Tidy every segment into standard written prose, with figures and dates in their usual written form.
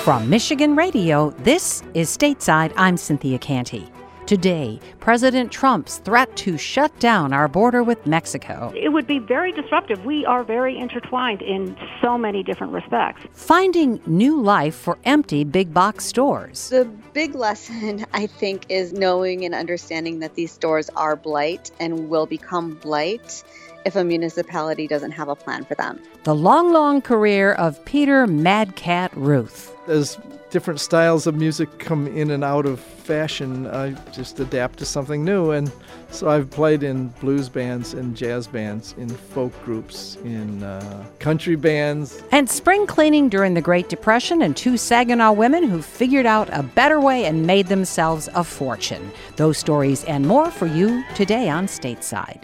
From Michigan Radio, this is Stateside. I'm Cynthia Canty. Today, President Trump's threat to shut down our border with Mexico. It would be very disruptive. We are very intertwined in so many different respects. Finding new life for empty big box stores. The big lesson, I think, is knowing and understanding that these stores are blight and will become blight if a municipality doesn't have a plan for them. The long career of Peter Mad Cat Ruth. As different styles of music come in and out of fashion, I just adapt to something new. And so I've played in blues bands and jazz bands, in folk groups, in country bands. And spring cleaning during the Great Depression, and two Saginaw women who figured out a better way and made themselves a fortune. Those stories and more for you today on Stateside.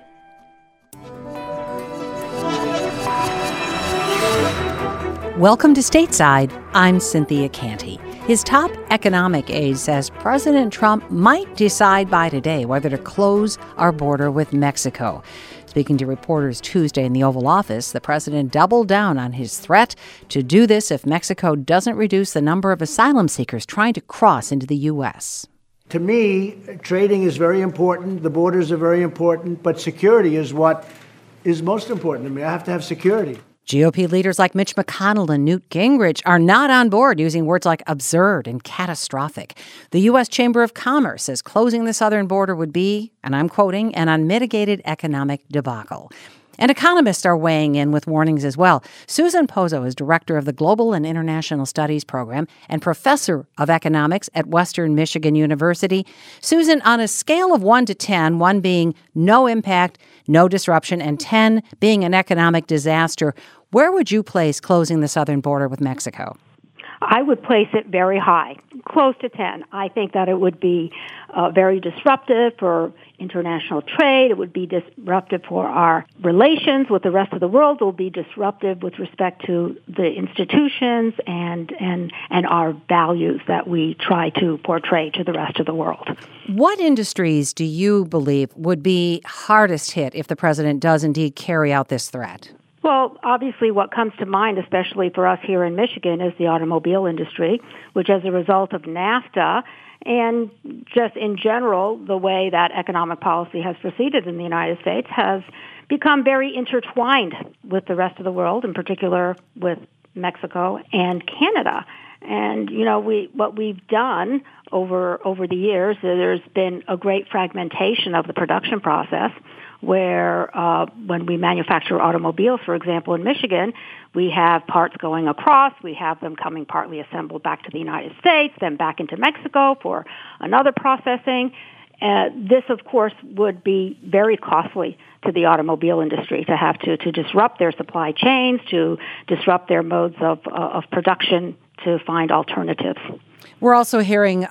Welcome to Stateside. I'm Cynthia Canty. His top economic aide says President Trump might decide by today whether to close our border with Mexico. Speaking to reporters Tuesday in the Oval Office, the president doubled down on his threat to do this if Mexico doesn't reduce the number of asylum seekers trying to cross into the U.S. To me, trading is very important. The borders are very important, but security is what is most important to me. I have to have security. GOP leaders like Mitch McConnell and Newt Gingrich are not on board, using words like absurd and catastrophic. The U.S. Chamber of Commerce says closing the southern border would be, and I'm quoting, an unmitigated economic debacle. And economists are weighing in with warnings as well. Susan Pozo is director of the Global and International Studies program and professor of economics at Western Michigan University. Susan, on a scale of 1 to 10, 1 being no impact, no disruption, and 10 being an economic disaster, where would you place closing the southern border with Mexico? I would place it very high, close to 10. I think that it would be very disruptive for international trade. It would be disruptive for our relations with the rest of the world. It will be disruptive with respect to the institutions and our values that we try to portray to the rest of the world. What industries do you believe would be hardest hit if the president does indeed carry out this threat? Well, obviously what comes to mind, especially for us here in Michigan, is the automobile industry, which as a result of NAFTA and just in general, the way that economic policy has proceeded in the United States has become very intertwined with the rest of the world, in particular with Mexico and Canada. And, you know, what we've done over the years, there's been a great fragmentation of the production process, where when we manufacture automobiles, for example, in Michigan, we have parts going across, we have them coming partly assembled back to the United States, then back into Mexico for another processing. This, of course, would be very costly to the automobile industry to have to disrupt their supply chains, to disrupt their modes of production, to find alternatives. We're also hearing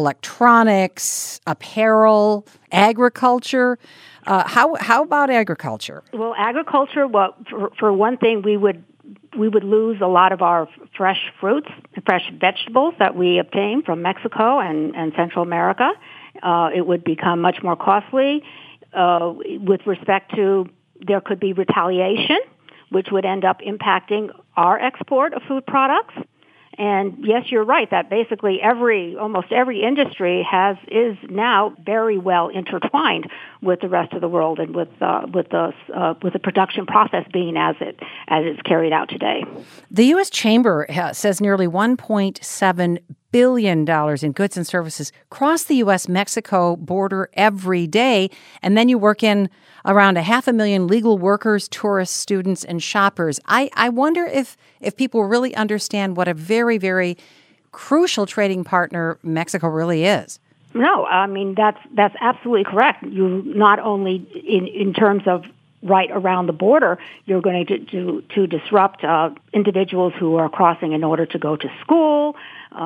electronics, apparel, agriculture. How about agriculture? Well, agriculture, for one thing, we would lose a lot of our fresh fruits, fresh vegetables that we obtain from Mexico and Central America. It would become much more costly. With respect to, there could be retaliation, which would end up impacting our export of food products. And yes, you're right that basically almost every industry is now very well intertwined with the rest of the world and with the production process being as it's carried out today. The U.S. Chamber says nearly $1.7 billion in goods and services cross the U.S.-Mexico border every day, and then you work in around 500,000 legal workers, tourists, students, and shoppers. I wonder if people really understand what a very, very crucial trading partner Mexico really is. No, I mean, that's absolutely correct. You not only in terms of right around the border, you're going to disrupt individuals who are crossing in order to go to school,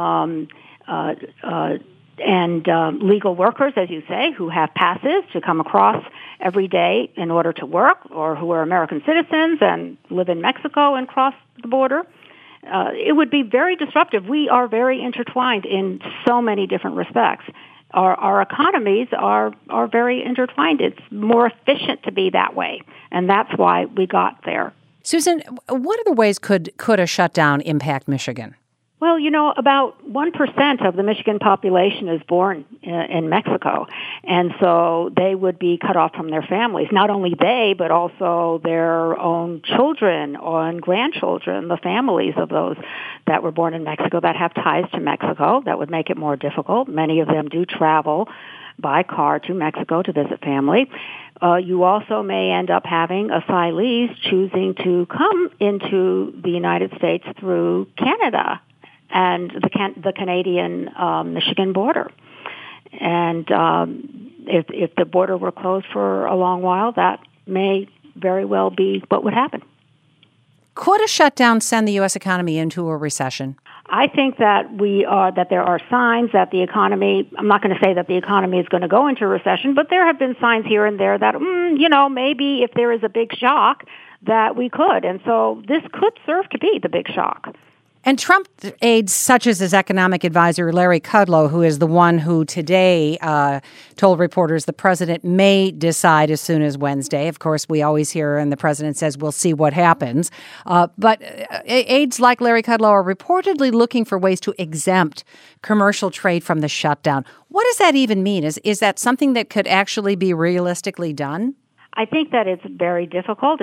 and legal workers, as you say, who have passes to come across every day in order to work, or who are American citizens and live in Mexico and cross the border. It would be very disruptive. We are very intertwined in so many different respects. Our economies are very intertwined. It's more efficient to be that way, and that's why we got there. Susan, what other ways could a shutdown impact Michigan? Well, about 1% of the Michigan population is born in Mexico, and so they would be cut off from their families. Not only they, but also their own children and grandchildren, the families of those that were born in Mexico that have ties to Mexico. That would make it more difficult. Many of them do travel by car to Mexico to visit family. You also may end up having asylees choosing to come into the United States through Canada and the Canadian-Michigan border. And if the border were closed for a long while, that may very well be what would happen. Could a shutdown send the U.S. economy into a recession? I think that that there are signs that the economy, I'm not going to say that the economy is going to go into recession, but there have been signs here and there that, maybe if there is a big shock, that we could. And so this could serve to be the big shock. And Trump aides, such as his economic advisor, Larry Kudlow, who is the one who today told reporters the president may decide as soon as Wednesday. Of course, we always hear, and the president says, we'll see what happens. But aides like Larry Kudlow are reportedly looking for ways to exempt commercial trade from the shutdown. What does that even mean? Is that something that could actually be realistically done? I think that it's very difficult.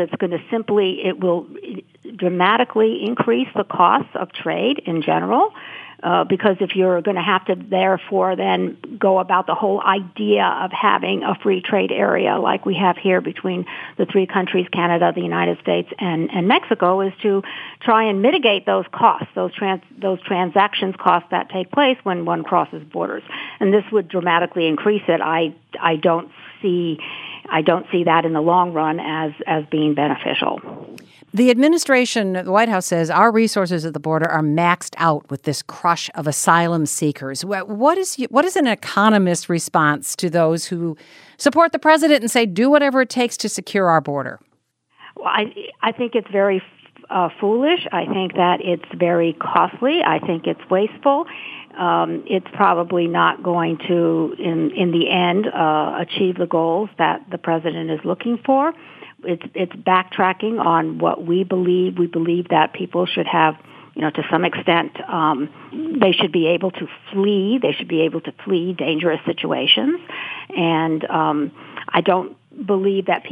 It will dramatically increase the costs of trade in general, because if you're going to have to therefore then go about the whole idea of having a free trade area like we have here between the three countries, Canada, the United States, and Mexico, is to try and mitigate those costs, those transactions costs that take place when one crosses borders. And this would dramatically increase it. I don't see that in the long run as being beneficial. The administration, the White House says, our resources at the border are maxed out with this crush of asylum seekers. What is an economist's response to those who support the president and say, do whatever it takes to secure our border? Well, I think it's very foolish. I think that it's very costly. I think it's wasteful. It's probably not going to, in the end, achieve the goals that the president is looking for. It's backtracking on what we believe. We believe that people should have, to some extent, they should be able to flee. They should be able to flee dangerous situations. And I don't believe that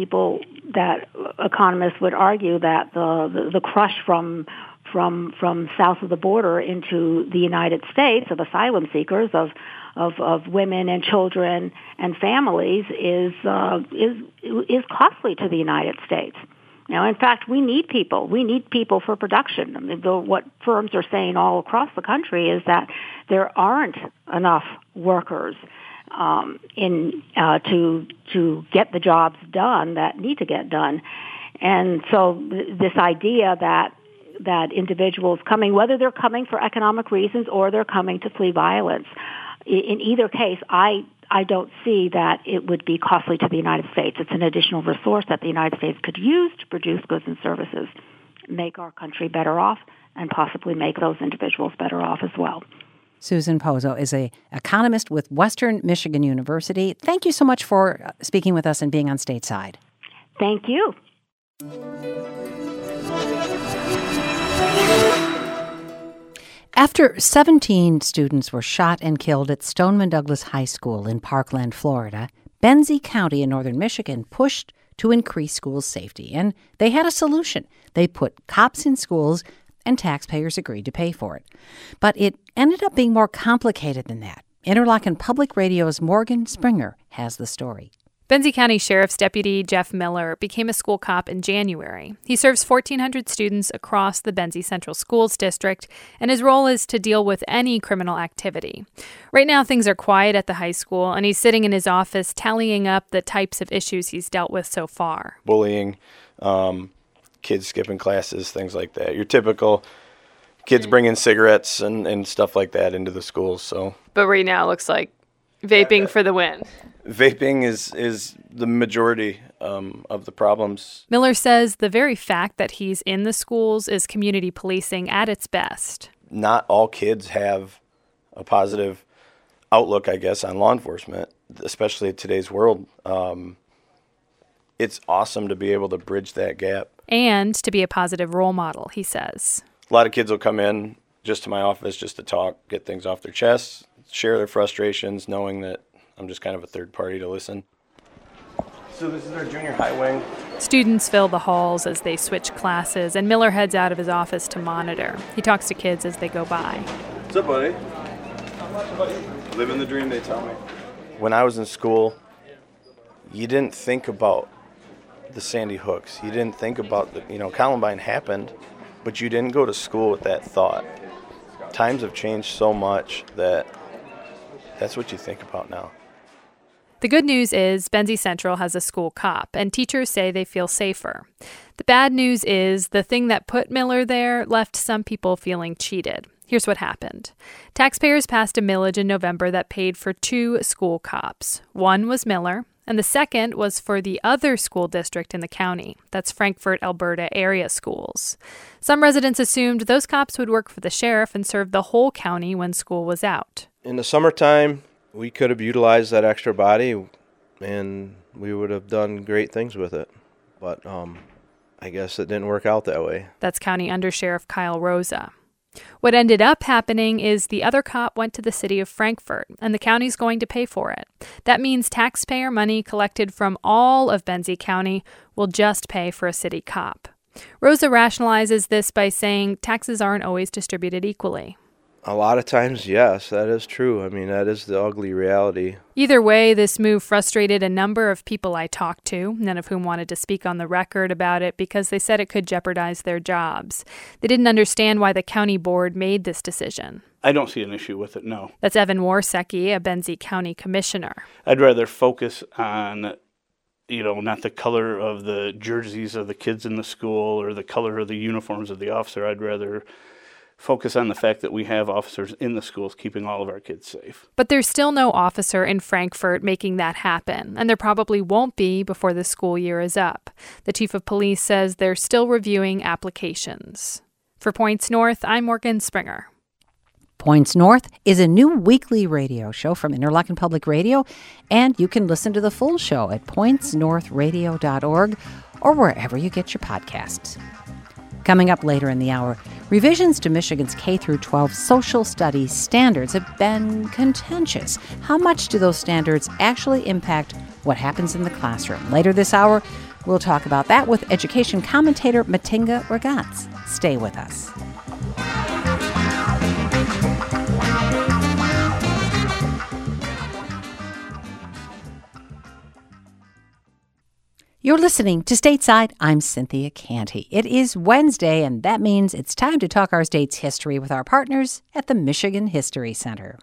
economists would argue that the crush from south of the border into the United States of asylum seekers, of women and children and families is costly to the United States. In fact, we need people. We need people for production. I mean, what firms are saying all across the country is that there aren't enough workers to get the jobs done that need to get done. And so this idea that individuals coming, whether they're coming for economic reasons or they're coming to flee violence, in either case, I don't see that it would be costly to the United States. It's an additional resource that the United States could use to produce goods and services, make our country better off, and possibly make those individuals better off as well. Susan Pozo is an economist with Western Michigan University. Thank you so much for speaking with us and being on Stateside. Thank you. After 17 students were shot and killed at Stoneman Douglas High School in Parkland, Florida, Benzie County in northern Michigan pushed to increase school safety, and they had a solution. They put cops in schools, and taxpayers agreed to pay for it. But it ended up being more complicated than that. Interlochen Public Radio's Morgan Springer has the story. Benzie County Sheriff's Deputy Jeff Miller became a school cop in January. He serves 1,400 students across the Benzie Central Schools District, and his role is to deal with any criminal activity. Right now, things are quiet at the high school, and he's sitting in his office tallying up the types of issues he's dealt with so far. Bullying, kids skipping classes, things like that. Your typical kids bringing cigarettes and stuff like that into the schools. So, but right now it looks like vaping for the win. Vaping is the majority of the problems. Miller says the very fact that he's in the schools is community policing at its best. Not all kids have a positive outlook, I guess, on law enforcement, especially in today's world. It's awesome to be able to bridge that gap. And to be a positive role model, he says. A lot of kids will come in just to my office just to talk, get things off their chests, share their frustrations, knowing that I'm just kind of a third party to listen. So this is our junior high wing. Students fill the halls as they switch classes, and Miller heads out of his office to monitor. He talks to kids as they go by. What's up, buddy? Living the dream, they tell me. When I was in school, you didn't think about the Sandy Hooks. You didn't think about Columbine happened, but you didn't go to school with that thought. Times have changed so much that that's what you think about now. The good news is Benzie Central has a school cop, and teachers say they feel safer. The bad news is the thing that put Miller there left some people feeling cheated. Here's what happened. Taxpayers passed a millage in November that paid for 2 school cops. One was Miller, and the second was for the other school district in the county. That's Frankfort, Alberta area schools. Some residents assumed those cops would work for the sheriff and serve the whole county when school was out. In the summertime, we could have utilized that extra body, and we would have done great things with it. But I guess it didn't work out that way. That's County Undersheriff Kyle Rosa. What ended up happening is the other cop went to the city of Frankfort, and the county's going to pay for it. That means taxpayer money collected from all of Benzie County will just pay for a city cop. Rosa rationalizes this by saying taxes aren't always distributed equally. A lot of times, yes, that is true. I mean, that is the ugly reality. Either way, this move frustrated a number of people I talked to, none of whom wanted to speak on the record about it because they said it could jeopardize their jobs. They didn't understand why the county board made this decision. I don't see an issue with it, no. That's Evan Warsecki, a Benzie County commissioner. I'd rather focus on, not the color of the jerseys of the kids in the school or the color of the uniforms of the officer. I'd rather focus on the fact that we have officers in the schools keeping all of our kids safe. But there's still no officer in Frankfort making that happen, and there probably won't be before the school year is up. The chief of police says they're still reviewing applications. For Points North, I'm Morgan Springer. Points North is a new weekly radio show from Interlochen Public Radio, and you can listen to the full show at pointsnorthradio.org or wherever you get your podcasts. Coming up later in the hour, revisions to Michigan's K-12 social studies standards have been contentious. How much do those standards actually impact what happens in the classroom? Later this hour, we'll talk about that with education commentator Matinga Ragaz. Stay with us. You're listening to Stateside. I'm Cynthia Canty. It is Wednesday, and that means it's time to talk our state's history with our partners at the Michigan History Center.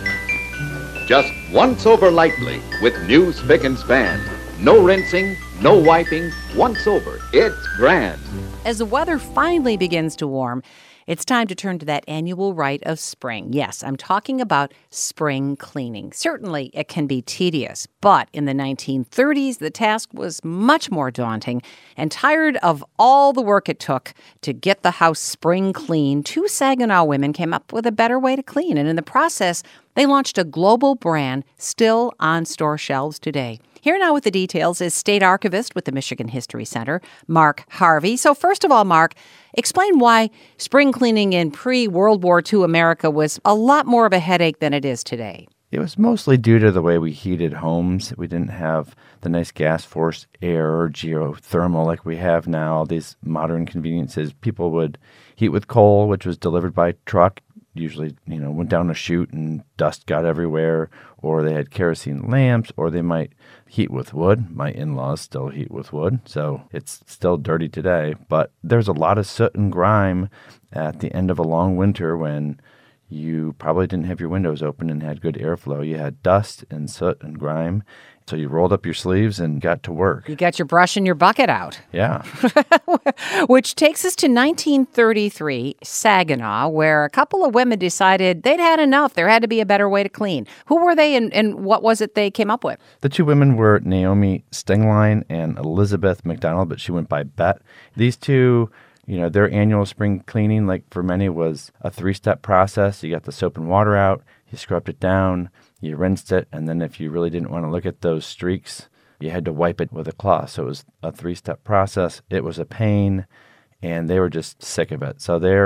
Just once over lightly with new Spick and Span. No rinsing, no wiping, once over. It's grand. As the weather finally begins to warm, it's time to turn to that annual rite of spring. Yes, I'm talking about spring cleaning. Certainly, it can be tedious, but in the 1930s, the task was much more daunting. And tired of all the work it took to get the house spring clean, 2 Saginaw women came up with a better way to clean. And in the process, they launched a global brand still on store shelves today. Here now with the details is State Archivist with the Michigan History Center, Mark Harvey. So first of all, Mark, explain why spring cleaning in pre-World War II America was a lot more of a headache than it is today. It was mostly due to the way we heated homes. We didn't have the nice gas-forced air or geothermal like we have now, all these modern conveniences. People would heat with coal, which was delivered by truck. Usually, went down a chute and dust got everywhere, or they had kerosene lamps, or they might heat with wood. My in-laws still heat with wood, so it's still dirty today. But there's a lot of soot and grime at the end of a long winter when you probably didn't have your windows open and had good airflow. You had dust and soot and grime. So you rolled up your sleeves and got to work. You got your brush and your bucket out. Yeah. Which takes us to 1933, Saginaw, where a couple of women decided they'd had enough. There had to be a better way to clean. Who were they and what was it they came up with? The 2 women were Naomi Stingline and Elizabeth McDonald, but she went by Bet. These 2... their annual spring cleaning, like for many, was a 3-step process. You got the soap and water out, you scrubbed it down, you rinsed it, and then if you really didn't want to look at those streaks, you had to wipe it with a cloth. So it was a 3-step process. It was a pain, and they were just sick of it. So their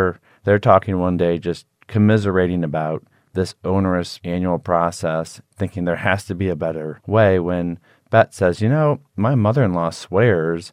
they're talking one day just commiserating about this onerous annual process, thinking there has to be a better way, when Bet says, my mother-in-law swears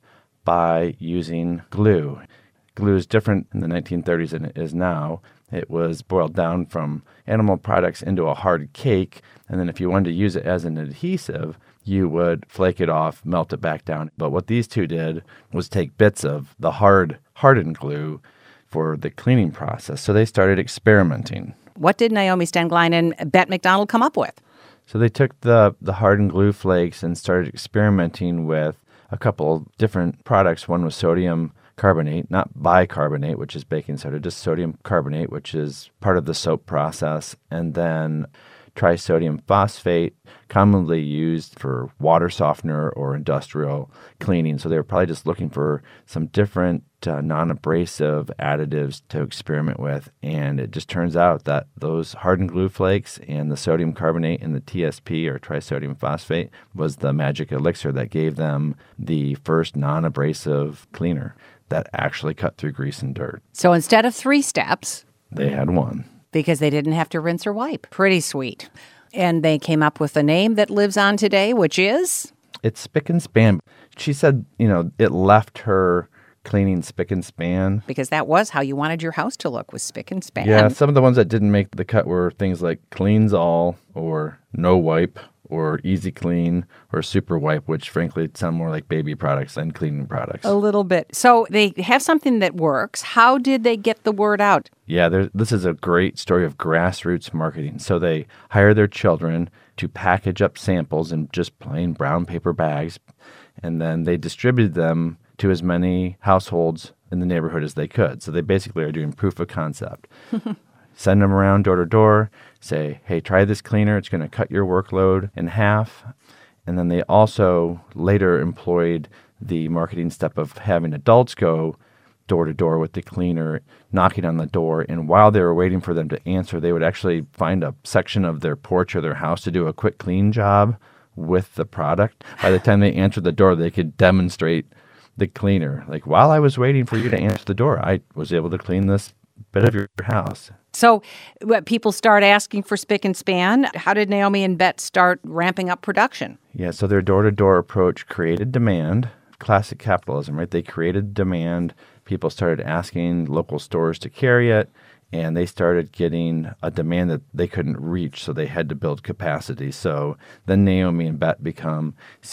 by using glue. Glue is different in the 1930s than it is now. It was boiled down from animal products into a hard cake, and then if you wanted to use it as an adhesive, you would flake it off, melt it back down. But what these two did was take bits of the hardened glue for the cleaning process. So they started experimenting. What did Naomi Stenglein and Bet McDonald come up with? So they took the hardened glue flakes and started experimenting with a couple different products. One was sodium carbonate, not bicarbonate, which is baking soda, just sodium carbonate, which is part of the soap process, and then trisodium phosphate, commonly used for water softener or industrial cleaning. So they were probably just looking for some different non-abrasive additives to experiment with. And it just turns out that those hardened glue flakes and the sodium carbonate and the TSP, or trisodium phosphate, was the magic elixir that gave them the first non-abrasive cleaner that actually cut through grease and dirt. So instead of 3 steps, they had 1. Because they didn't have to rinse or wipe. Pretty sweet. And they came up with a name that lives on today, which is? It's Spick and Span. She said, it left her cleaning spick and span. Because that was how you wanted your house to look, was spick and span. Yeah, some of the ones that didn't make the cut were things like Cleans All, or No Wipe, or Easy Clean, or Super Wipe, which frankly sound more like baby products than cleaning products. A little bit. So they have something that works. How did they get the word out? Yeah, this is a great story of grassroots marketing. So they hire their children to package up samples in just plain brown paper bags, and then they distributed them to as many households in the neighborhood as they could. So they basically are doing proof of concept. Send them around door to door, say, hey, try this cleaner. It's going to cut your workload in half. And then they also later employed the marketing step of having adults go door to door with the cleaner, knocking on the door. And while they were waiting for them to answer, they would actually find a section of their porch or their house to do a quick clean job with the product. By the time they answered the door, they could demonstrate the cleaner. Like, while I was waiting for you to answer the door, I was able to clean this bit of your house. So people start asking for spick and span. How did Naomi and Bet start ramping up production? Yeah, so their door-to-door approach created demand. Classic capitalism, right? They created demand. People started asking local stores to carry it, and they started getting a demand that they couldn't reach, so they had to build capacity. So then Naomi and Bet become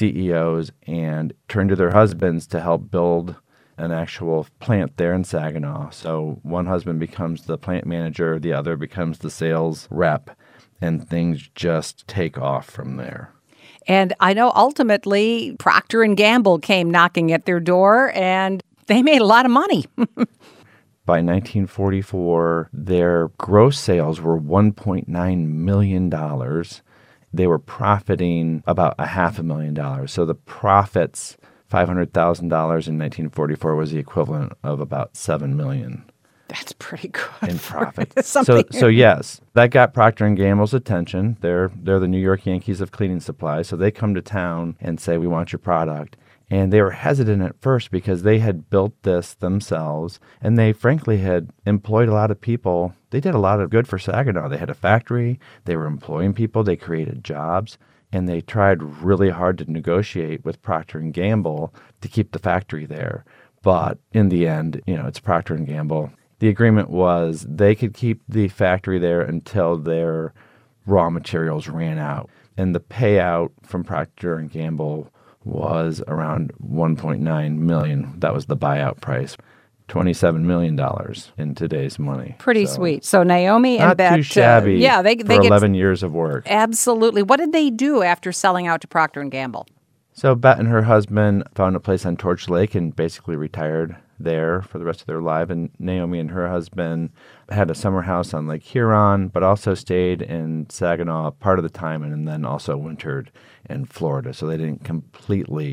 CEOs and turn to their husbands to help build an actual plant there in Saginaw. So one husband becomes the plant manager, the other becomes the sales rep, and things just take off from there. And I know ultimately Procter & Gamble came knocking at their door, and they made a lot of money. By 1944, their gross sales were $1.9 million. They were profiting about $500,000. So the profits, $500,000 in 1944, was the equivalent of about $7 million. That's pretty good in profit. So yes, that got Procter & Gamble's attention. They're the New York Yankees of cleaning supplies. So they come to town and say, we want your product. And they were hesitant at first because they had built this themselves, and they frankly had employed a lot of people. They did a lot of good for Saginaw. They had a factory. They were employing people. They created jobs. And they tried really hard to negotiate with Procter & Gamble to keep the factory there. But in the end, it's Procter & Gamble. The agreement was they could keep the factory there until their raw materials ran out. And the payout from Procter & Gamble was around $1.9 million. That was the buyout price. $27 million in today's money. Pretty sweet. So Naomi and Bet, not too shabby. They for get 11 years of work. Absolutely. What did they do after selling out to Procter & Gamble? So Bet and her husband found a place on Torch Lake and basically retired there for the rest of their life. And Naomi and her husband had a summer house on Lake Huron, but also stayed in Saginaw part of the time and then also wintered in Florida. So they didn't completely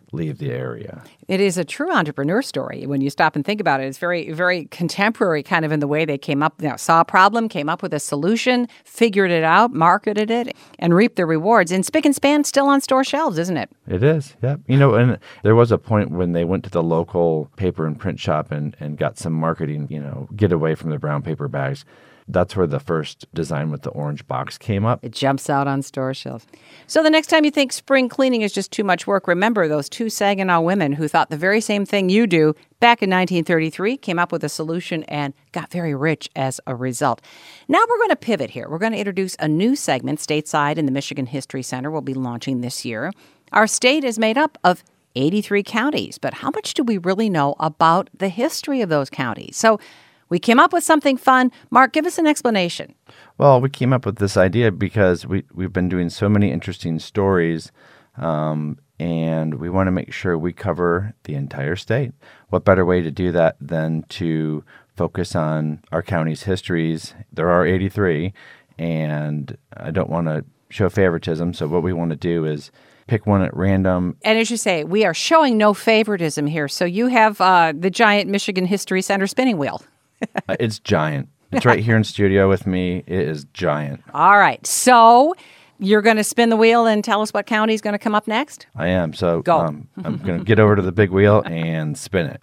leave the area. It is a true entrepreneur story when you stop and think about it. It's very, very contemporary kind of in the way they came up, saw a problem, came up with a solution, figured it out, marketed it, and reaped the rewards. And Spick and Span's still on store shelves, isn't it? It is, yeah. And there was a point when they went to the local paper and print shop and got some marketing, get away from the brown paper bags. That's where the first design with the orange box came up. It jumps out on store shelves. So the next time you think spring cleaning is just too much work, remember those two Saginaw women who thought the very same thing you do back in 1933, came up with a solution and got very rich as a result. Now we're going to pivot here. We're going to introduce a new segment stateside in the Michigan History Center we'll be launching this year. Our state is made up of 83 counties, but how much do we really know about the history of those counties? So we came up with something fun. Mark, give us an explanation. Well, we came up with this idea because we've been doing so many interesting stories, and we want to make sure we cover the entire state. What better way to do that than to focus on our county's histories? There are 83, and I don't want to show favoritism, so what we want to do is pick one at random. And as you say, we are showing no favoritism here. So you have the giant Michigan History Center spinning wheel. It's giant. It's right here in studio with me. It is giant. All right. So you're going to spin the wheel and tell us what county is going to come up next? I am. So go. I'm going to get over to the big wheel and spin it.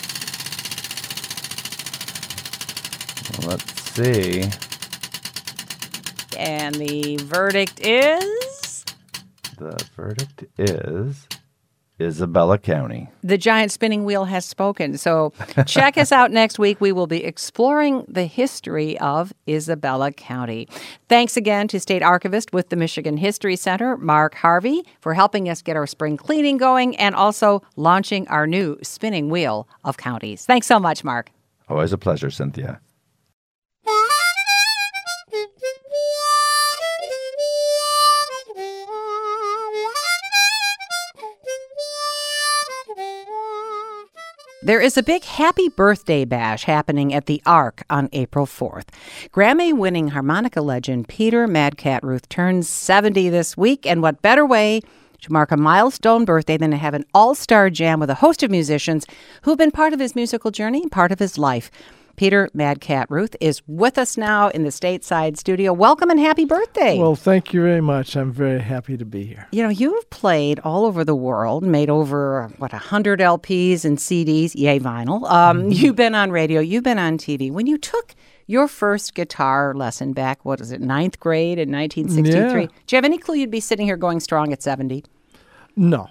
Well, let's see. And the verdict is? The verdict is Isabella County. The giant spinning wheel has spoken. So check us out next week. We will be exploring the history of Isabella County. Thanks again to State Archivist with the Michigan History Center, Mark Harvey, for helping us get our spring cleaning going and also launching our new spinning wheel of counties. Thanks so much, Mark. Always a pleasure, Cynthia. There is a big happy birthday bash happening at the Ark on April 4th. Grammy-winning harmonica legend Peter Mad Cat Ruth turns 70 this week, and what better way to mark a milestone birthday than to have an all-star jam with a host of musicians who've been part of his musical journey, part of his life. Peter Mad Cat Ruth is with us now in the stateside studio. Welcome and happy birthday. Well, thank you very much. I'm very happy to be here. You know, you've played all over the world, made over, 100 LPs and CDs, yay, vinyl. You've been on radio, you've been on TV. When you took your first guitar lesson back, 9th grade in 1963, Yeah. do you have any clue you'd be sitting here going strong at 70? No.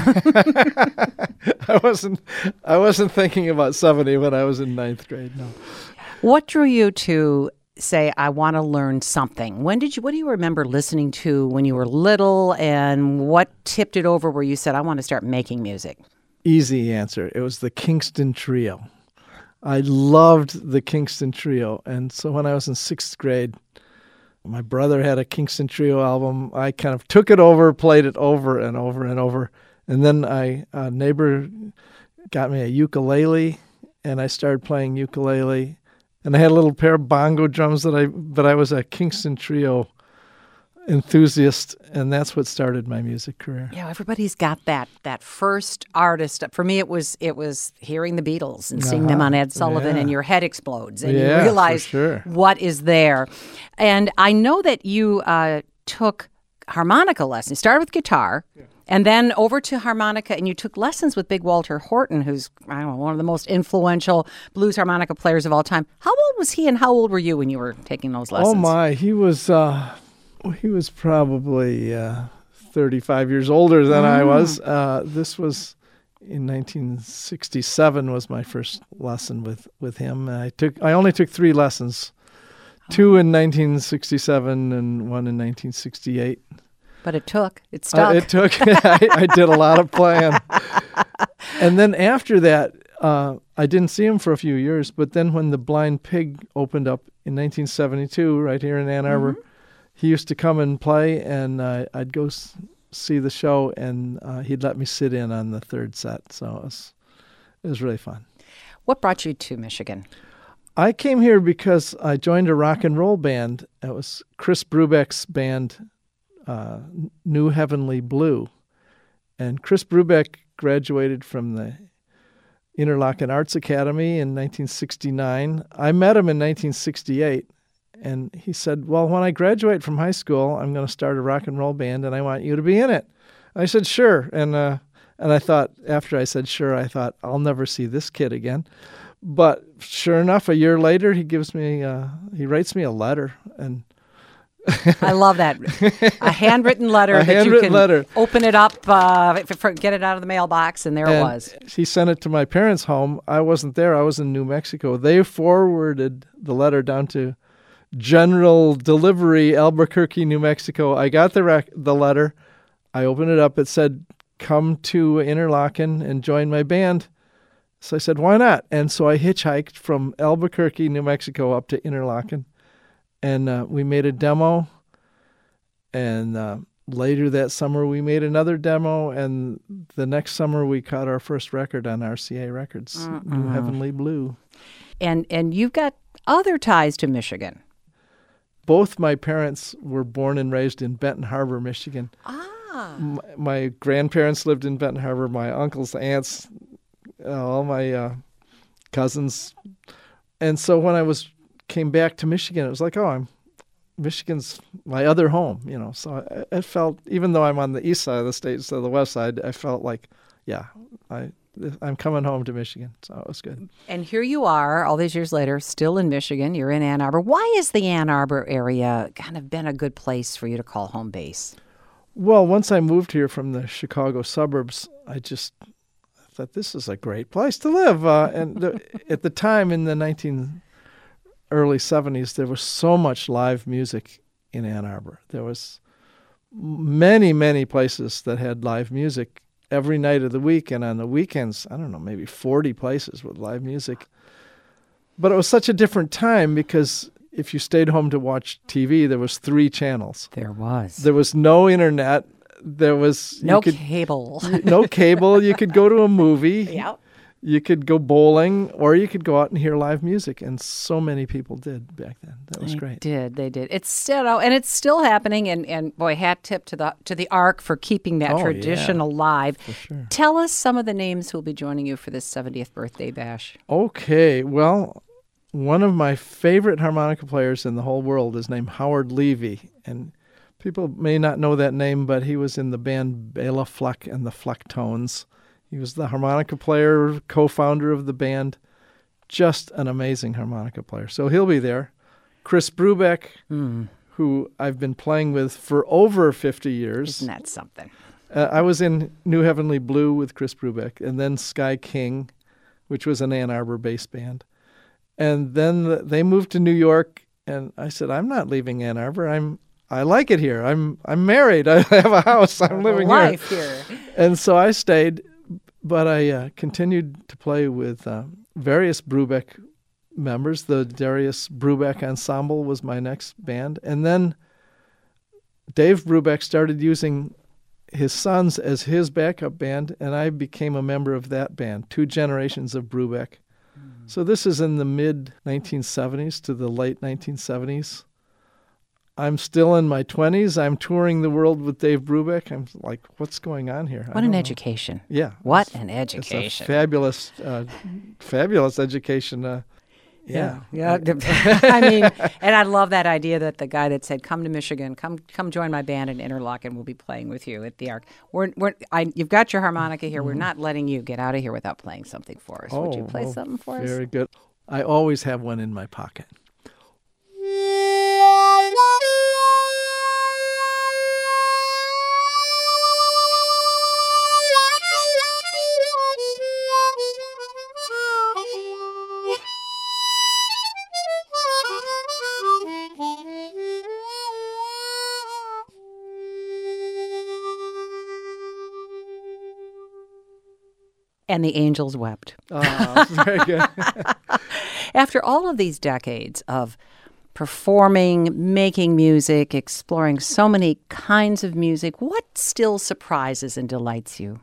I wasn't thinking about 70 when I was in 9th grade, no. What drew you to say, I want to learn something? What do you remember listening to when you were little, and what tipped it over where you said, I want to start making music? Easy answer. It was the Kingston Trio. I loved the Kingston Trio, and so when I was in 6th grade, my brother had a Kingston Trio album. I kind of took it over, played it over and over and over. And then a neighbor got me a ukulele, and I started playing ukulele. And I had a little pair of bongo drums but I was a Kingston Trio enthusiast, and that's what started my music career. Yeah, everybody's got that first artist. For me, it was hearing the Beatles and seeing them on Ed Sullivan, and your head explodes, and you realize what is there. And I know that you took harmonica lessons. Started with guitar, and then over to harmonica, and you took lessons with Big Walter Horton, who's one of the most influential blues harmonica players of all time. How old was he, and how old were you when you were taking those lessons? Oh my, he was probably 35 years older than I was. This was in 1967 was my first lesson with him. I only took 3 lessons, 2 in 1967 and 1 in 1968. But it stuck. It took. I did a lot of playing. And then after that, I didn't see him for a few years. But then when the Blind Pig opened up in 1972 right here in Ann Arbor, he used to come and play, and I'd go see the show, and he'd let me sit in on the 3rd set. So it was really fun. What brought you to Michigan? I came here because I joined a rock and roll band. It was Chris Brubeck's band, New Heavenly Blue. And Chris Brubeck graduated from the Interlochen Arts Academy in 1969. I met him in 1968, and he said, well, when I graduate from high school, I'm going to start a rock and roll band, and I want you to be in it. I said, sure. And I thought, after I said sure, I thought, I'll never see this kid again. But sure enough, a year later, he writes me a letter, and I love that. A handwritten letter open it up, get it out of the mailbox, and it was. He sent it to my parents' home. I wasn't there. I was in New Mexico. They forwarded the letter down to General Delivery, Albuquerque, New Mexico. I got the letter. I opened it up. It said, come to Interlochen and join my band. So I said, why not? And so I hitchhiked from Albuquerque, New Mexico, up to Interlochen. And we made a demo, and later that summer we made another demo, and the next summer we caught our first record on RCA Records, New Heavenly Blue. And you've got other ties to Michigan. Both my parents were born and raised in Benton Harbor, Michigan. My grandparents lived in Benton Harbor, my uncles, aunts, all my cousins. And so when I came back to Michigan, it was like, Michigan's my other home, So I felt, even though I'm on the east side of the state instead of the west side, I felt like, I'm coming home to Michigan. So it was good. And here you are, all these years later, still in Michigan. You're in Ann Arbor. Why is the Ann Arbor area kind of been a good place for you to call home base? Well, once I moved here from the Chicago suburbs, I thought this is a great place to live. At the time in the early 70s, there was so much live music in Ann Arbor. There was many, many places that had live music every night of the week, and on the weekends, I don't know, maybe 40 places with live music. But it was such a different time because if you stayed home to watch TV, there was 3 channels. There was. There was no internet. There was cable. No cable. You could go to a movie. Yep. You could go bowling, or you could go out and hear live music, and so many people did back then. That was great. They did. It's still happening, and boy, hat tip to the ARC for keeping that tradition alive. For sure. Tell us some of the names who will be joining you for this 70th birthday bash. Okay, well, one of my favorite harmonica players in the whole world is named Howard Levy, and people may not know that name, but he was in the band Bela Fleck and the Flecktones. He was the harmonica player, co-founder of the band. Just an amazing harmonica player. So he'll be there. Chris Brubeck, who I've been playing with for over 50 years. Isn't that something? I was in New Heavenly Blue with Chris Brubeck, and then Sky King, which was an Ann Arbor-based band. And then they moved to New York, and I said, I'm not leaving Ann Arbor. I like it here. I'm married. I have a house. I'm living here. And so I stayed. But I continued to play with various Brubeck members. The Darius Brubeck Ensemble was my next band. And then Dave Brubeck started using his sons as his backup band, and I became a member of that band, 2 generations of Brubeck. So this is in the mid-1970s to the late 1970s. I'm still in my 20s. I'm touring the world with Dave Brubeck. I'm like, what's going on here? What an education. Yeah. What an education. It's a fabulous, fabulous education. Yeah. I mean, and I love that idea that the guy that said, come to Michigan, come join my band in Interlochen, we'll be playing with you at the ARC. You've got your harmonica here. We're not letting you get out of here without playing something for us. Would you play something for us? Very good. I always have one in my pocket. And the angels wept. Oh, very good. After all of these decades of performing, making music, exploring so many kinds of music, what still surprises and delights you?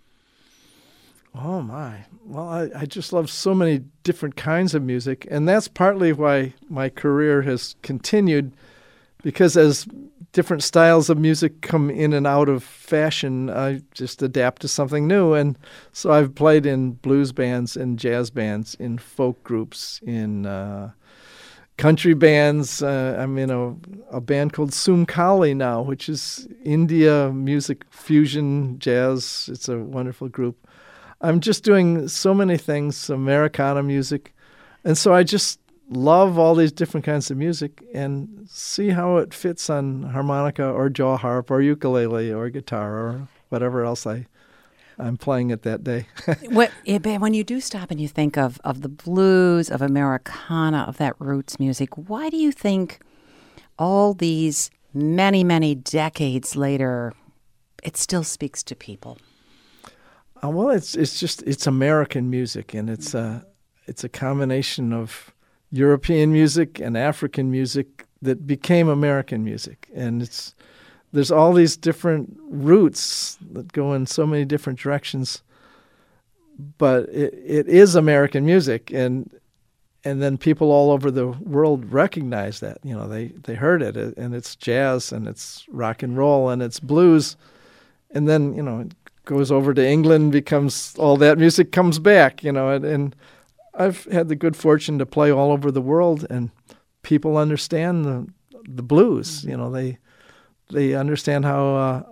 Oh, my. Well, I just love so many different kinds of music, and that's partly why my career has continued, because as different styles of music come in and out of fashion, I just adapt to something new. And so I've played in blues bands and jazz bands, in folk groups, in country bands. I'm in a band called Sumkali now, which is India music, fusion, jazz. It's a wonderful group. I'm just doing so many things, Americana music. And so I just love all these different kinds of music and see how it fits on harmonica or jaw harp or ukulele or guitar or whatever else I'm playing it that day. When you do stop and you think of the blues, of Americana, of that roots music, why do you think all these many, many decades later, it still speaks to people? Well, it's American music, and it's a combination of European music and African music that became American music. And there's all these different roots that go in so many different directions, but it is American music, and then people all over the world recognize that. You know, they heard it, and it's jazz, and it's rock and roll, and it's blues, and then, you know, it goes over to England, becomes all that music comes back, you know, and I've had the good fortune to play all over the world, and people understand the blues. You know, they understand how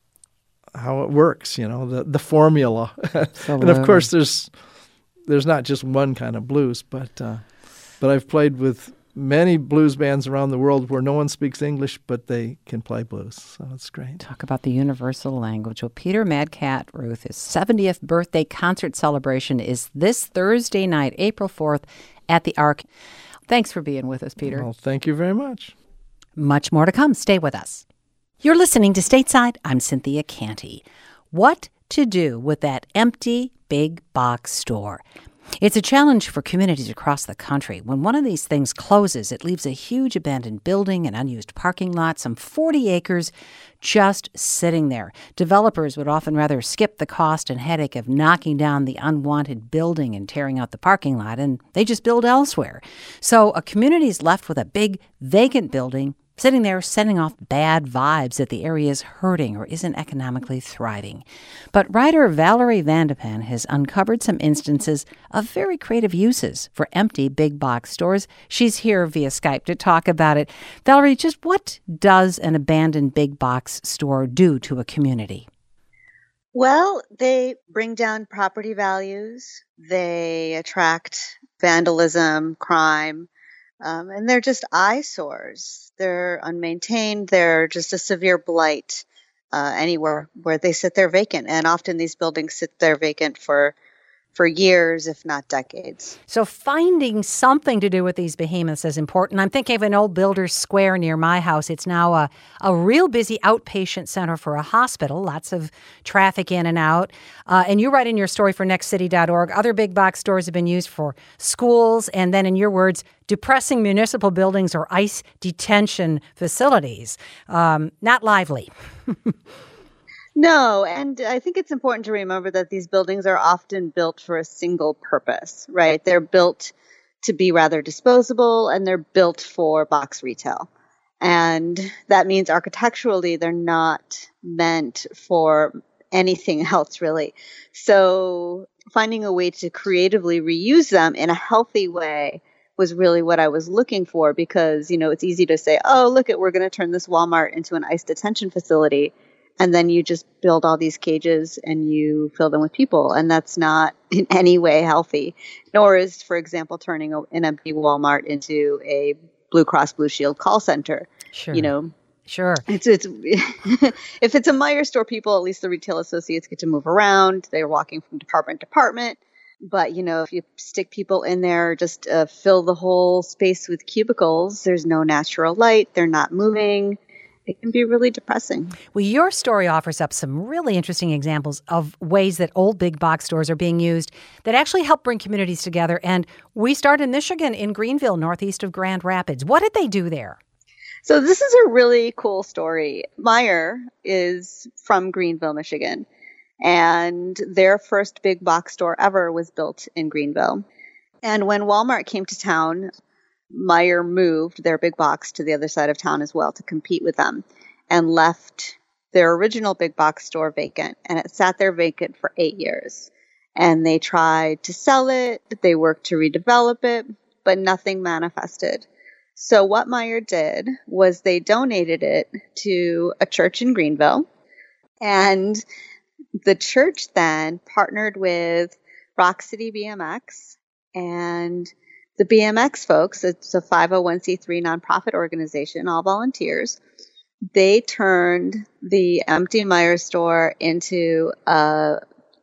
it works. You know, the formula. And of course, there's not just one kind of blues, but I've played with many blues bands around the world where no one speaks English, but they can play blues. So it's great. Talk about the universal language. Well, Peter Mad Cat Ruth, his 70th birthday concert celebration is this Thursday night, April 4th, at the Ark. Thanks for being with us, Peter. Well, thank you very much. Much more to come. Stay with us. You're listening to Stateside. I'm Cynthia Canty. What to do with that empty big box store? It's a challenge for communities across the country. When one of these things closes, it leaves a huge abandoned building, an unused parking lot, some 40 acres just sitting there. Developers would often rather skip the cost and headache of knocking down the unwanted building and tearing out the parking lot, and they just build elsewhere. So a community is left with a big vacant building sitting there setting off bad vibes that the area is hurting or isn't economically thriving. But writer Valerie Vandepan has uncovered some instances of very creative uses for empty big box stores. She's here via Skype to talk about it. Valerie, just what does an abandoned big box store do to a community? Well, they bring down property values. They attract vandalism, crime, and they're just eyesores. They're unmaintained. They're just a severe blight anywhere where they sit there vacant. And often these buildings sit there vacant for years, if not decades. So finding something to do with these behemoths is important. I'm thinking of an old Builders Square near my house. It's now a real busy outpatient center for a hospital, lots of traffic in and out. And you write in your story for nextcity.org, other big box stores have been used for schools, and then in your words, depressing municipal buildings or ICE detention facilities. Not lively. No, and I think it's important to remember that these buildings are often built for a single purpose, right? They're built to be rather disposable, and they're built for box retail. And that means architecturally, they're not meant for anything else, really. So finding a way to creatively reuse them in a healthy way was really what I was looking for, because, you know, it's easy to say, oh, look, we're going to turn this Walmart into an ICE detention facility. And then you just build all these cages and you fill them with people. And that's not in any way healthy. Nor is, for example, turning an empty Walmart into a Blue Cross Blue Shield call center. Sure. You know? Sure. It's if it's a Meijer store, people, at least the retail associates, get to move around. They're walking from department to department. But, you know, if you stick people in there, just fill the whole space with cubicles, there's no natural light. They're not moving. It can be really depressing. Well, your story offers up some really interesting examples of ways that old big box stores are being used that actually help bring communities together. And we start in Michigan, in Greenville, northeast of Grand Rapids. What did they do there? So this is a really cool story. Meijer is from Greenville, Michigan, and their first big box store ever was built in Greenville. And when Walmart came to town, Meijer moved their big box to the other side of town as well to compete with them. and left their original big box store vacant. And it sat there vacant for 8 years. And they tried to sell it. They worked to redevelop it, but nothing manifested. So what Meijer did was they donated it to a church in Greenville. And the church then partnered with Rock City BMX, and the BMX folks, it's a 501c3 nonprofit organization, all volunteers. They turned the empty Meijer store into a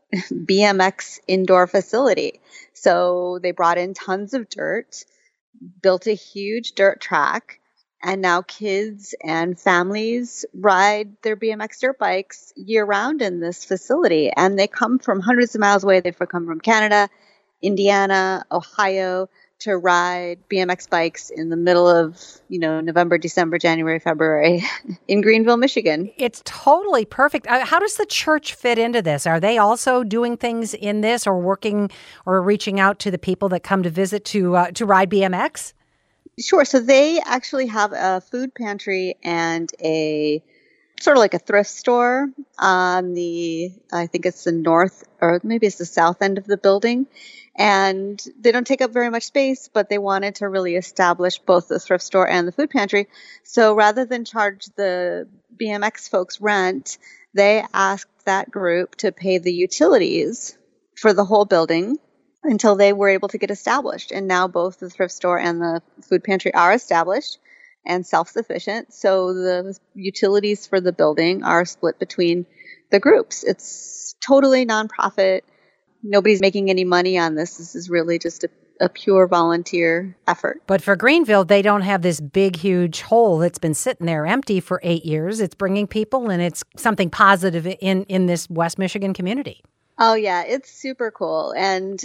BMX indoor facility. So they brought in tons of dirt, built a huge dirt track, and now kids and families ride their BMX dirt bikes year round in this facility. And they come from hundreds of miles away. They've come from Canada, Indiana, Ohio to ride BMX bikes in the middle of, November, December, January, February in Greenville, Michigan. It's totally perfect. How does the church fit into this? Are they also doing things in this or working or reaching out to the people that come to visit to ride BMX? Sure. So they actually have a food pantry and a sort of like a thrift store on I think it's the north or maybe it's the south end of the building. And they don't take up very much space, but they wanted to really establish both the thrift store and the food pantry. So rather than charge the BMX folks rent, they asked that group to pay the utilities for the whole building until they were able to get established. And now both the thrift store and the food pantry are established and self-sufficient. So the utilities for the building are split between the groups. It's totally nonprofit. Nobody's making any money on this. This is really just a pure volunteer effort. But for Greenville, they don't have this big, huge hole that's been sitting there empty for 8 years. It's bringing people, and it's something positive in this West Michigan community. Oh, yeah. It's super cool. And,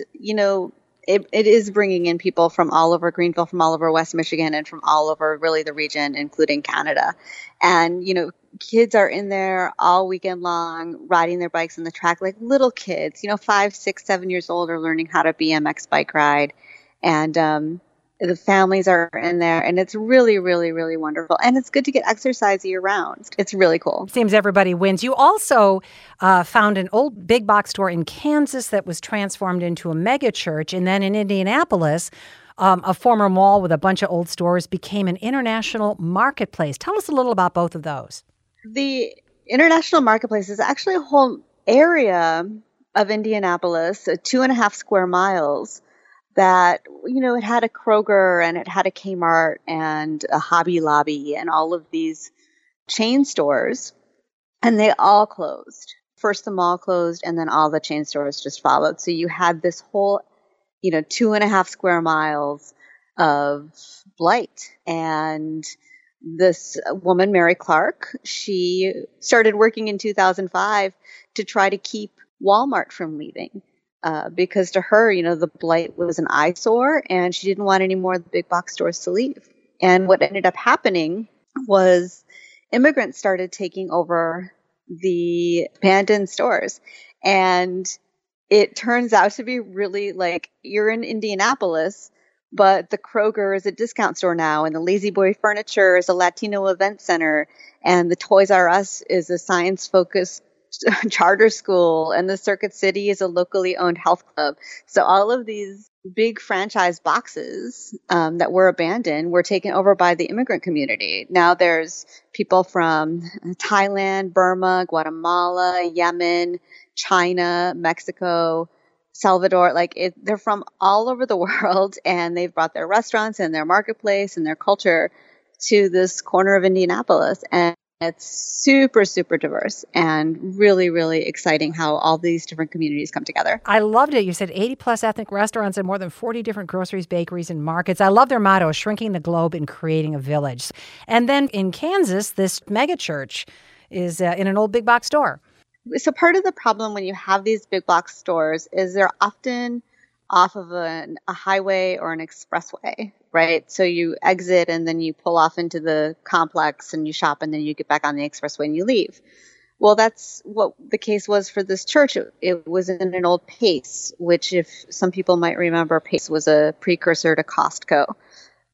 it is bringing in people from all over Greenville, from all over West Michigan, and from all over really the region, including Canada. And, kids are in there all weekend long, riding their bikes on the track, like little kids, 5, 6, 7 years old are learning how to BMX bike ride. And the families are in there, and it's really, really, really wonderful. And it's good to get exercise year round. It's really cool. Seems everybody wins. You also found an old big box store in Kansas that was transformed into a mega church. And then in Indianapolis, a former mall with a bunch of old stores became an international marketplace. Tell us a little about both of those. The international marketplace is actually a whole area of Indianapolis, 2.5 square miles, that, it had a Kroger and it had a Kmart and a Hobby Lobby and all of these chain stores, and they all closed. First the mall closed, and then all the chain stores just followed. So you had this whole, 2.5 square miles of blight. And this woman, Mary Clark, she started working in 2005 to try to keep Walmart from leaving. Because to her, the blight was an eyesore, and she didn't want any more of the big box stores to leave. And what ended up happening was immigrants started taking over the abandoned stores. And it turns out to be really like you're in Indianapolis, but the Kroger is a discount store now, and the Lazy Boy Furniture is a Latino event center, and the Toys R Us is a science-focused charter school, and the Circuit City is a locally owned health club. So all of these big franchise boxes that were abandoned were taken over by the immigrant community. Now there's people from Thailand, Burma, Guatemala, Yemen, China, Mexico, Salvador. They're from all over the world, and they've brought their restaurants and their marketplace and their culture to this corner of Indianapolis. And it's super, super diverse and really, really exciting how all these different communities come together. I loved it. You said 80 plus ethnic restaurants and more than 40 different groceries, bakeries, and markets. I love their motto, shrinking the globe and creating a village. And then in Kansas, this mega church is in an old big box store. So part of the problem when you have these big box stores is they're often off of a highway or an expressway, right? So you exit and then you pull off into the complex and you shop, and then you get back on the expressway and you leave. Well, that's what the case was for this church. It was in an old Pace, which, if some people might remember, Pace was a precursor to Costco.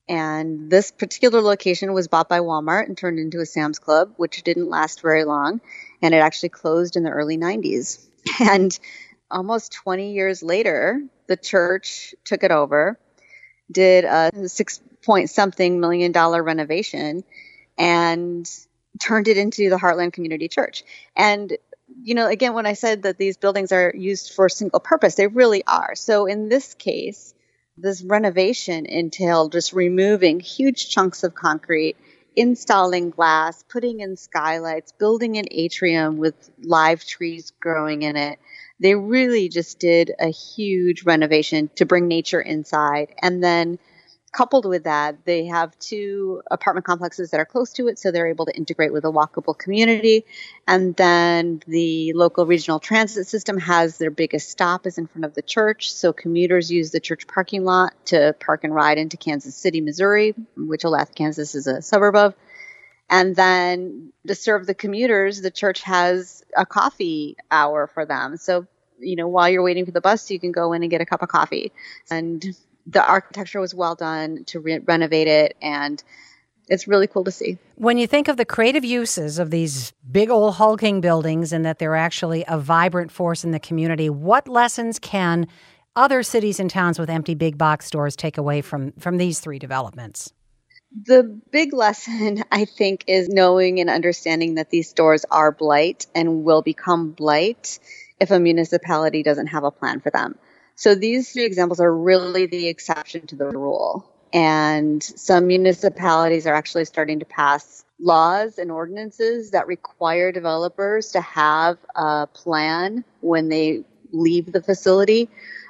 And this particular location was bought by Walmart and turned into a Sam's Club, which didn't last very long. And it actually closed in the early 90s. And almost 20 years later, the church took it over, did a $6-point-something million renovation, and turned it into the Heartland Community Church. And, again, when I said that these buildings are used for single purpose, they really are. So in this case, this renovation entailed just removing huge chunks of concrete, installing glass, putting in skylights, building an atrium with live trees growing in it. They really just did a huge renovation to bring nature inside. And then coupled with that, they have 2 apartment complexes that are close to it, so they're able to integrate with a walkable community. And then the local regional transit system has their biggest stop is in front of the church, so commuters use the church parking lot to park and ride into Kansas City, Missouri, which Olathe, Kansas is a suburb of. And then to serve the commuters, the church has a coffee hour for them. So, while you're waiting for the bus, you can go in and get a cup of coffee. And the architecture was well done to renovate it, and it's really cool to see. When you think of the creative uses of these big old hulking buildings and that they're actually a vibrant force in the community, what lessons can other cities and towns with empty big box stores take away from these 3 developments? The big lesson, I think, is knowing and understanding that these stores are blight and will become blight if a municipality doesn't have a plan for them. So these 3 examples are really the exception to the rule. And some municipalities are actually starting to pass laws and ordinances that require developers to have a plan when they leave the facility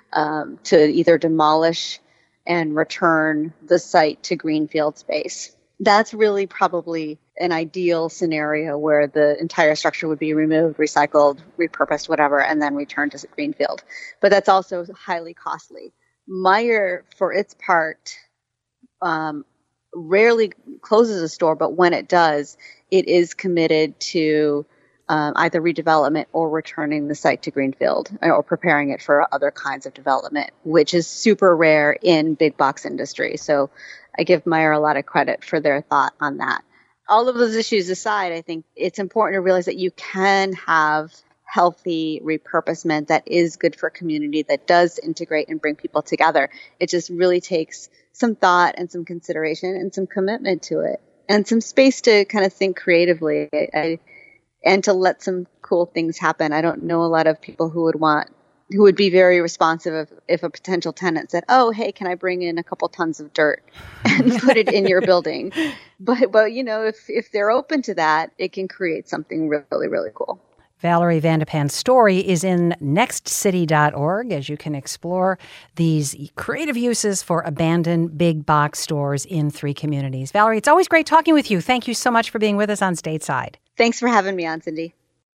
to either demolish and return the site to greenfield space. That's really probably an ideal scenario where the entire structure would be removed, recycled, repurposed, whatever, and then returned to greenfield. But that's also highly costly. Meijer, for its part, rarely closes a store, but when it does, it is committed to either redevelopment or returning the site to greenfield or preparing it for other kinds of development, which is super rare in big box industry. So I give Meijer a lot of credit for their thought on that. All of those issues aside, I think it's important to realize that you can have healthy repurposement that is good for community, that does integrate and bring people together. It just really takes some thought and some consideration and some commitment to it and some space to kind of think creatively and to let some cool things happen. I don't know a lot of people who would be very responsive if a potential tenant said, "Oh, hey, can I bring in a couple tons of dirt and put it in your building?" But if they're open to that, it can create something really, really cool. Valerie Vandepan's story is in nextcity.org, as you can explore these creative uses for abandoned big box stores in 3 communities. Valerie, it's always great talking with you. Thank you so much for being with us on Stateside. Thanks for having me on, Cindy.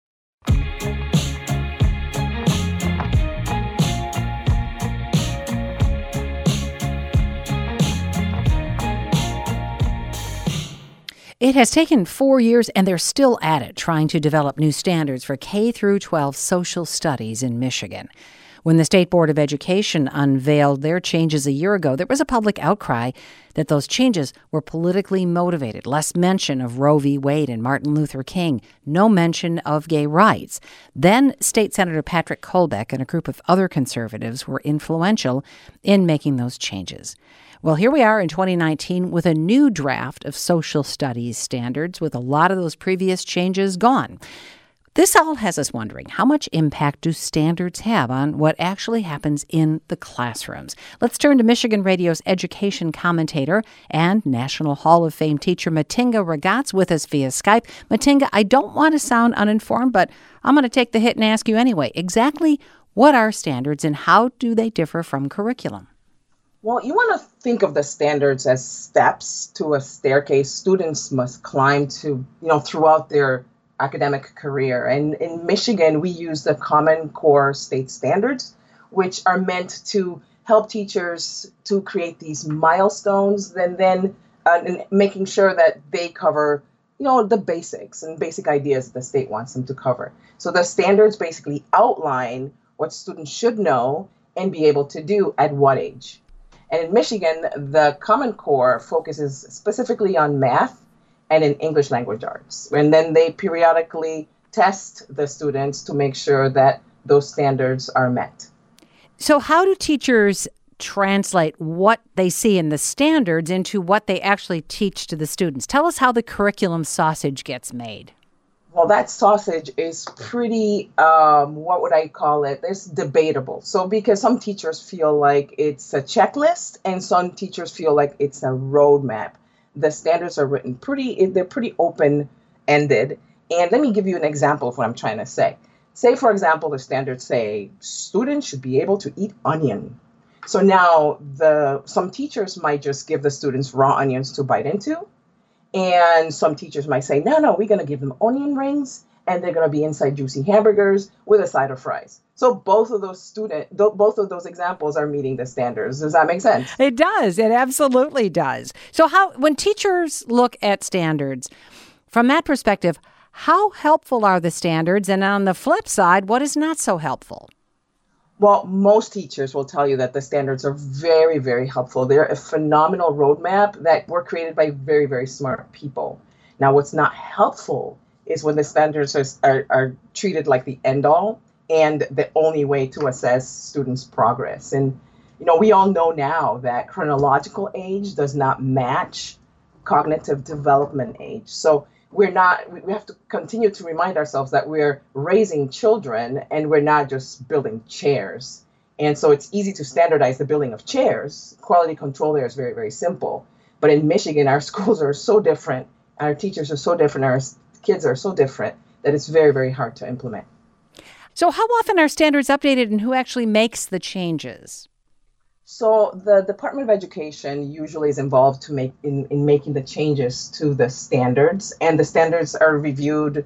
It has taken 4 years, and they're still at it, trying to develop new standards for K-12 social studies in Michigan. When the State Board of Education unveiled their changes a year ago, there was a public outcry that those changes were politically motivated. Less mention of Roe v. Wade and Martin Luther King. No mention of gay rights. Then State Senator Patrick Kolbeck and a group of other conservatives were influential in making those changes. Well, here we are in 2019 with a new draft of social studies standards with a lot of those previous changes gone. This all has us wondering, how much impact do standards have on what actually happens in the classrooms? Let's turn to Michigan Radio's education commentator and National Hall of Fame teacher Matinga Ragaz with us via Skype. Matinga, I don't want to sound uninformed, but I'm going to take the hit and ask you anyway. Exactly what are standards and how do they differ from curriculum? Well, you want to think of the standards as steps to a staircase students must climb to, throughout their academic career. And in Michigan, we use the Common Core state standards, which are meant to help teachers to create these milestones and then making sure that they cover, the basics and basic ideas that the state wants them to cover. So the standards basically outline what students should know and be able to do at what age. And in Michigan, the Common Core focuses specifically on math and in English language arts. And then they periodically test the students to make sure that those standards are met. So how do teachers translate what they see in the standards into what they actually teach to the students? Tell us how the curriculum sausage gets made. Well, that sausage is pretty, what would I call it? It's debatable. So because some teachers feel like it's a checklist and some teachers feel like it's a roadmap. The standards are written they're pretty open-ended. And let me give you an example of what I'm trying to say. Say, for example, the standards say students should be able to eat onion. So now some teachers might just give the students raw onions to bite into. And some teachers might say, no, we're going to give them onion rings and they're going to be inside juicy hamburgers with a side of fries. So both of those examples are meeting the standards. Does that make sense? It does. It absolutely does. So when teachers look at standards, from that perspective, how helpful are the standards? And on the flip side, what is not so helpful? Well, most teachers will tell you that the standards are very, very helpful. They're a phenomenal roadmap that were created by very, very smart people. Now, what's not helpful is when the standards are treated like the end-all and the only way to assess students' progress. And, we all know now that chronological age does not match cognitive development age. So we have to continue to remind ourselves that we're raising children and we're not just building chairs. And so it's easy to standardize the building of chairs. Quality control there is very, very simple. But in Michigan, our schools are so different, our teachers are so different, our kids are so different that it's very, very hard to implement. So how often are standards updated and who actually makes the changes? So the Department of Education usually is involved in making the changes to the standards, and the standards are reviewed,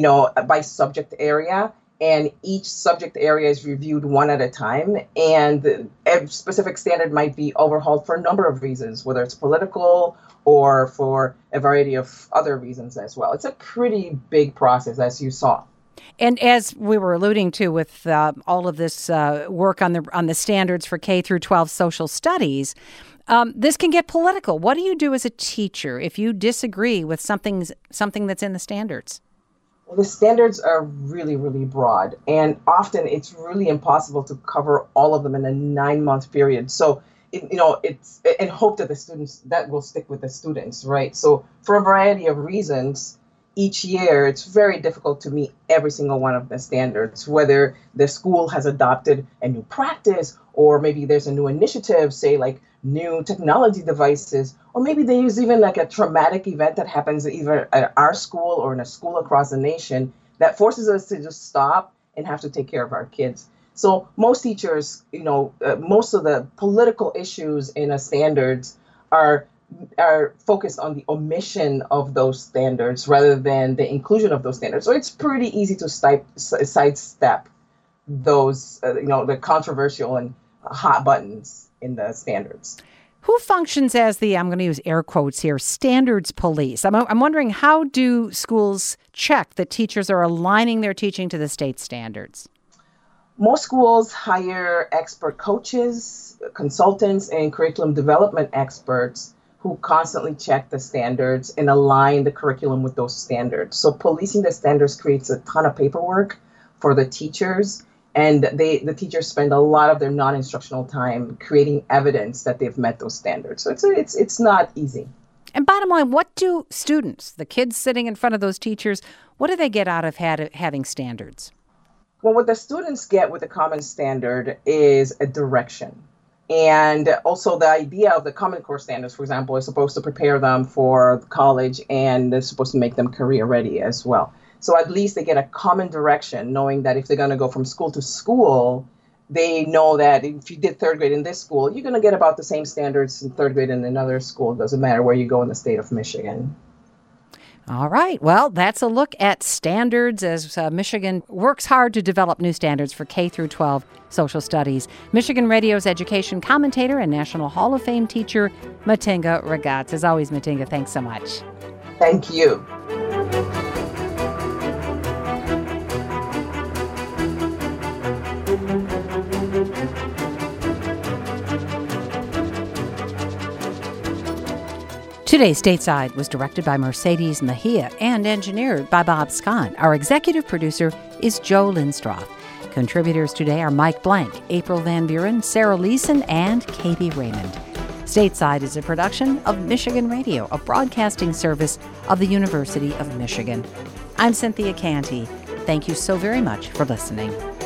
by subject area, and each subject area is reviewed one at a time, and a specific standard might be overhauled for a number of reasons, whether it's political or for a variety of other reasons as well. It's a pretty big process, as you saw. And as we were alluding to with all of this work on the standards for K through 12 social studies, this can get political. What do you do as a teacher if you disagree with something that's in the standards? Well, the standards are really, really broad, and often it's really impossible to cover all of them in a 9-month period. So, it's and hope that the students that will stick with the students, right? So, for a variety of reasons, each year, it's very difficult to meet every single one of the standards, whether the school has adopted a new practice or maybe there's a new initiative, say like new technology devices, or maybe they use even like a traumatic event that happens either at our school or in a school across the nation that forces us to just stop and have to take care of our kids. So most teachers, most of the political issues in a standards are focused on the omission of those standards rather than the inclusion of those standards. So it's pretty easy to sidestep those, the controversial and hot buttons in the standards. Who functions as the, I'm going to use air quotes here, standards police? I'm wondering, how do schools check that teachers are aligning their teaching to the state standards? Most schools hire expert coaches, consultants, and curriculum development experts who constantly check the standards and align the curriculum with those standards. So policing the standards creates a ton of paperwork for the teachers, and the teachers spend a lot of their non-instructional time creating evidence that they've met those standards. So it's not easy. And bottom line, what do students, the kids sitting in front of those teachers, what do they get out of having standards? Well, what the students get with the Common Standard is a direction. And also the idea of the Common Core standards, for example, is supposed to prepare them for college and it's supposed to make them career ready as well. So at least they get a common direction, knowing that if they're going to go from school to school, they know that if you did third grade in this school, you're going to get about the same standards in third grade in another school. It doesn't matter where you go in the state of Michigan. All right. Well, that's a look at standards as Michigan works hard to develop new standards for K through 12 social studies. Michigan Radio's education commentator and National Hall of Fame teacher, Matinga Ragaz. As always, Matinga, thanks so much. Thank you. Today's Stateside was directed by Mercedes Mejia and engineered by Bob Scott. Our executive producer is Joe Lindstroth. Contributors today are Mike Blank, April Van Buren, Sarah Leeson, and Katie Raymond. Stateside is a production of Michigan Radio, a broadcasting service of the University of Michigan. I'm Cynthia Canty. Thank you so very much for listening.